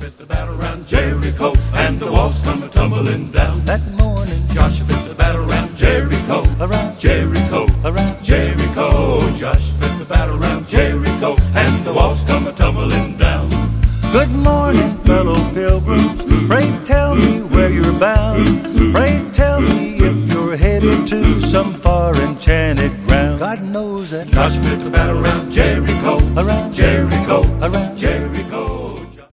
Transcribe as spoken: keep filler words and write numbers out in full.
fit the battle around Jericho, and the walls come a-tumbling down. That morning Joshua fit the battle around Jericho, around Jericho, around Jericho. Joshua fit the battle around Jericho, and the walls come a-tumbling down. Good morning, fellow pilgrims. Pray tell me where you're bound. Pray tell me if you're headed to some far enchanted ground. God knows that Joshua fit the battle around Jericho, around Jericho, around Jericho.